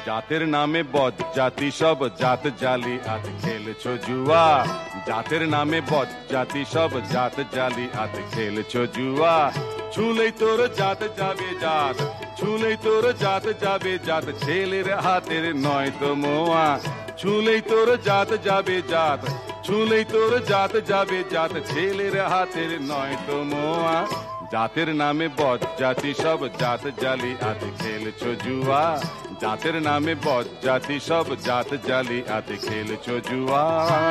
জাতের নামে বজ্জাতি সব জাত জালি আজ খেলছো জুয়া। জাতের নামে বজ্জাতি সব জাত জালি আজ খেলছো জুয়া। ছুলেই তোর জাত যাবে জাত, ছুলেই তোর জাত যাবে জাত, ছেলের হাতের নয় তো মোয়া। ছুলেই তোর জাত যাবে জাত, ছুলেই তোর জাত যাবে জাত, ছেলের হাতের নয় তো মোয়া। জাতের নামে বজ্জাতি সব জাত জালি আজ খেলছো জুয়া। জাতের নামে বজ্জাতি সব জাত জালি আজ খেলছো জুয়া।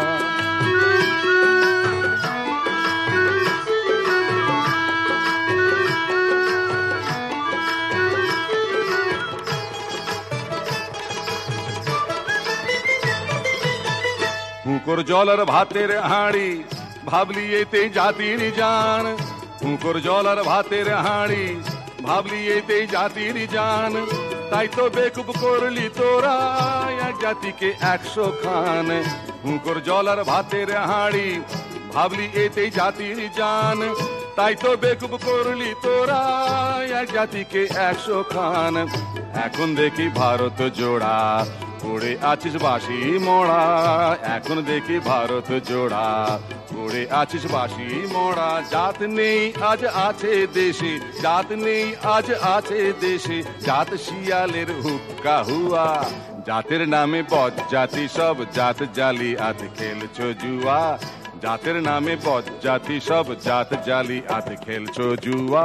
হুঁকোর জল আর ভাতের হাঁড়ি, ভাবলি এতে জাতির জান। হুঁকোর জল আর ভাতের হাঁড়ি, ভাবলি এতে জাতির জান। তাই তো বেকুব করলি তোরা এক জাতিকে 100 খান। হুঁকোর জল আর ভাতের হাঁড়ি, ভাবলি এতে জাতির জান। তাই তো বেকুব করলি তোরা এক জাতিকে 100 খান। এখন দেখি ভারত জোড়া, পড়ে আছিস বাঁশি মোড়া। এখন দেখি ভারত জোড়া, পড়ে আছিস বাঁশি মোড়া। জাত নেই আজ আছে দেশে, জাত নেই আজ আছে দেশে, জাত শিয়ালের হুক্কা হুয়া। জাতের নামে বজ্জাতি সব জাত জালি আজ খেলছো জুয়া। জাতের নামে বজ্জাতি সব জাত জালি আজ খেলছো জুয়া।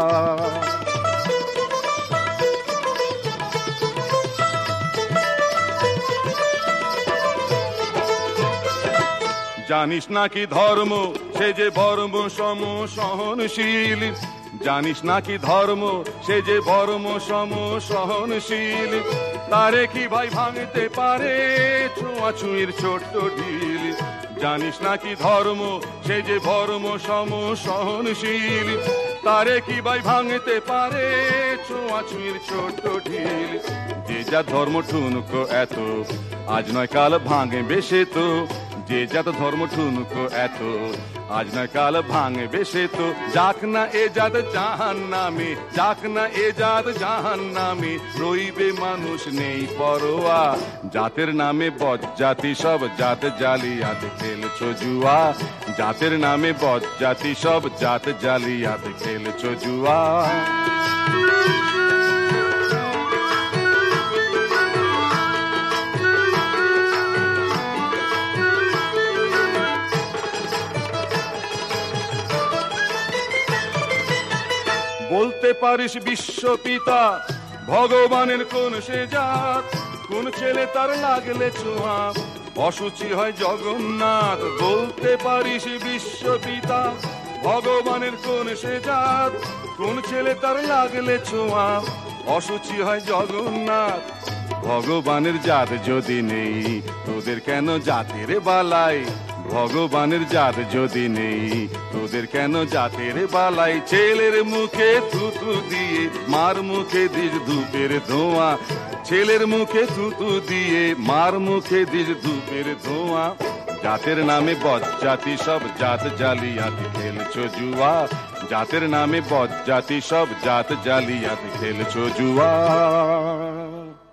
জানিস নাকি ধর্ম সে যে বর্ম সম সহনশীল। জানিস নাকি ধর্ম সে যে বর্ম সম সহনশীল। তারে কি ভাই ভাঙতে পারে ছোঁয়াছুঁয়ির ছোট্ট ঢিল। জানিস নাকি ধর্ম সে যে বর্ম সম সহনশীল। তারে কি ভাই ভাঙতে পারে ছোঁয়াছুঁয়ির ছোট্ট ঢিল। যে যা ধর্ম ঠুনকো এত, আজ নয় কাল ভাঙবে সে তো। যে জাত ধর্ম ঠুনকো এত, আজ না কাল ভাঙবে সে তো। যাক না এ জাত জাহান্নামে, যাক না এ জাত জাহান্নামে, রইবে মানুষ নেই পরোয়া। জাতের নামে বজ্জাতি সব জাত জালি আজ খেলছো জুয়া। জাতের নামে বজ্জাতি সব জাত জালি আজ খেলছো জুয়া। বলতে পারিস বিশ্বপিতা ভগবানের কোন সে জাত। কোন ছেলে তার লাগলে ছোঁয়া অসুচি হয় জগন্নাথ। বলতে পারিস বিশ্বপিতা ভগবানের কোন সে জাত। কোন ছেলে তার লাগলে ছোঁয়া অসুচি হয় জগন্নাথ। ভগবানের জাত যদি নেই তোদের কেন জাতের বালাই। ভগবানের জাত যদি নেই তোদের কেন জাতের বালাই। ছেলের মুখে থুতু দিয়ে মার মুখে দিস ধূপের ধোঁয়া। ছেলের মুখে থুতু দিয়ে মার মুখে দিস ধূপের ধোঁয়া। জাতের নামে বজ্জাতি সব জাত জালি আজ খেলছো জুয়া। জাতের নামে বজ্জাতি সব জাত জালি আজ খেলছো জুয়া।